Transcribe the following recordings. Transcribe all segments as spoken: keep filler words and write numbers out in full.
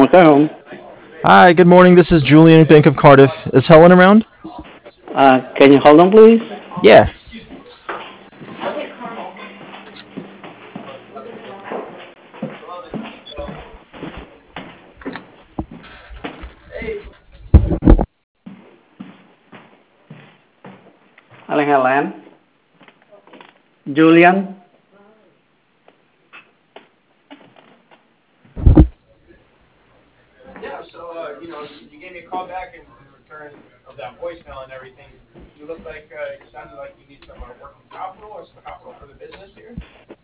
Home. Hi, good morning. This is Julian, Bank of Cardiff. Is Helen around? Uh, can you hold on, please? Yeah. Helen, Helen. Julian. Yeah, so uh, you know, you gave me a call back in, in return of that voicemail and everything. You look like uh, you sounded like you need some uh, working capital or some capital for the business here.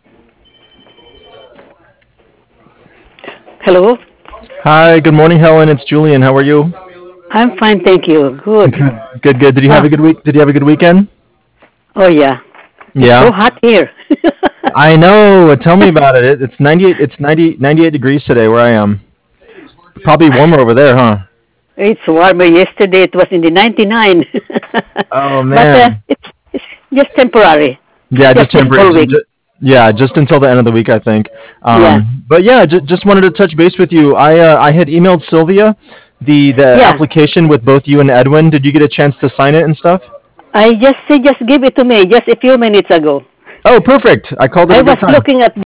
Hello. Hi, good morning, Helen. It's Julian. How are you? I'm fine, thank you. Good. Good, good, good. Did you have Ah, a good week? Did you have a good weekend? oh yeah. It's so Yeah. hot here. I know. Tell me about it. It- It's ninety-eight. It's ninety, ninety-eight degrees today where I am. Probably warmer over there, huh? It's warmer. Yesterday it was in the ninety-nine. Oh But uh, man. it's, it's just temporary. Yeah, Just just this temporary. whole J- week. j- yeah, just until the end of the week, I think. Yeah. Um, but yeah, j- just wanted to touch base with you. I uh, I had emailed Sylvia the the Yeah. application with both you and Edwin. Did you get a chance to sign it and stuff? I just say just give it to me just a few minutes ago. Oh, perfect. I called it I a was good time. looking at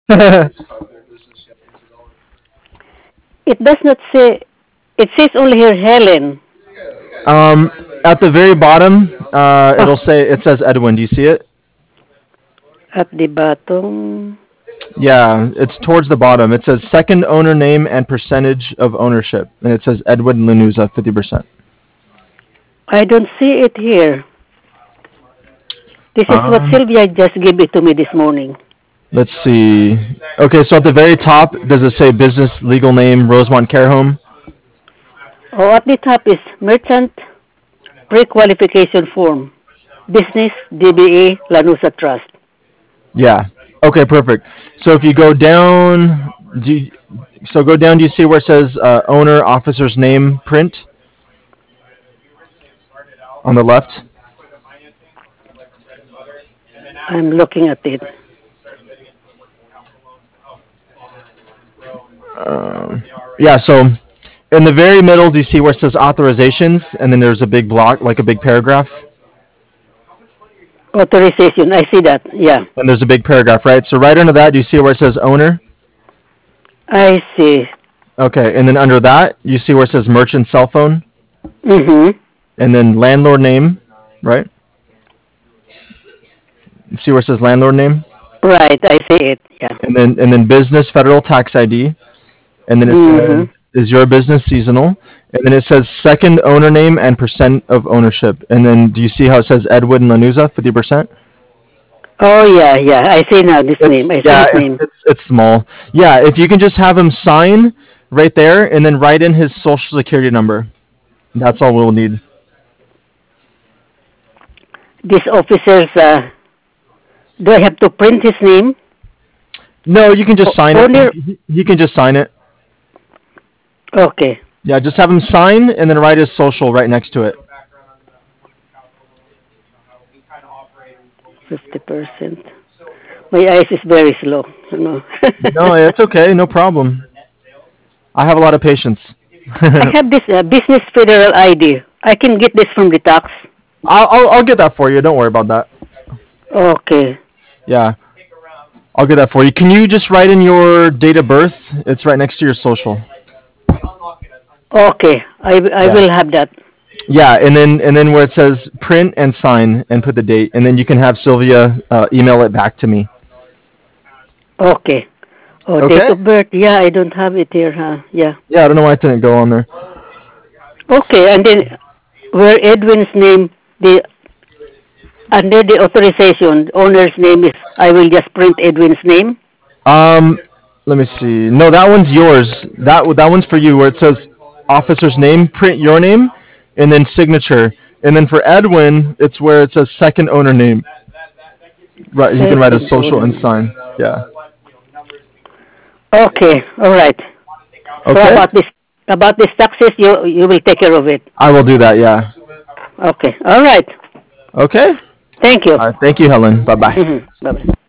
it does not say it says only here Helen. um, at the very bottom, uh, Oh, it'll say it says Edwin. Do you see it? at the bottom. Yeah, it's towards the bottom. It says second owner name and percentage of ownership, and it says Edwin Lanuza, fifty percent. I don't see it here. This is what Um, Sylvia just gave it to me this morning. let's see. Okay, so at the very top, does it say business legal name Rosemont Care Home? Oh, at the top is merchant pre-qualification form. Business D B A Lanusa Trust. Yeah. Okay, perfect. So if you go down, do you, so go down. Do you see where it says uh, owner, officer's name, print on the left? I'm looking at it. Um, yeah. So in the very middle, do you see where it says authorizations, and then there's a big block, like a big paragraph, Authorization. I see that. Yeah. and there's a big paragraph, right? So right under that, do you see where it says owner? I see. Okay, and then under that, you see where it says merchant cell phone, Mm-hmm. and then landlord name, right? You see where it says landlord name, Right. I see it. Yeah. and then and then business federal tax I D, and then it Mm-hmm. says is your business seasonal, and then it says second owner name and percent of ownership, and then do you see how it says Edwin Lanuza, fifty percent? Oh yeah, yeah. I see now this It's name. I see yeah, his it's name. it's it's small. Yeah, if you can just have him sign right there, and then write in his social security number. That's all we'll need. This officer's. Uh, do I have to print his name? No, you can just O- sign it. Owner. He, he can just sign it. Okay. Yeah, just have him sign and then write his social right next to it. Fifty percent. My eyes is very slow. You know. No, it's okay, no problem. I have a lot of patience. I have this uh, business federal I D. I can get this from the tax. I'll, I'll I'll get that for you. Don't worry about that. Okay. Yeah, I'll get that for you. Can you just write in your date of birth? It's right next to your social. Okay. I I Yeah. will have that. Yeah, and then and then where it says print and sign and put the date, and then you can have Sylvia uh, email it back to me. Okay. Oh, date Okay. of birth. Yeah, I don't have it here, huh? Yeah. Yeah, I don't know why it didn't go on there. Okay, and then where Edwin's name, the under the authorization, owner's name is. I will just print Edwin's name. Um, let me see. No, that one's yours. That that one's for you. Where it says officer's name, print your name, and then signature. And then for Edwin, it's where it says second owner name. Right, he can write his Second social owner and name. sign. Yeah. Okay, all right. So Okay. about this, about this taxes, you you will take care of it. I will do that. Yeah. Okay, all right. Okay. Thank you. All right. Thank you, Helen. Bye bye. Mm-hmm. Bye bye.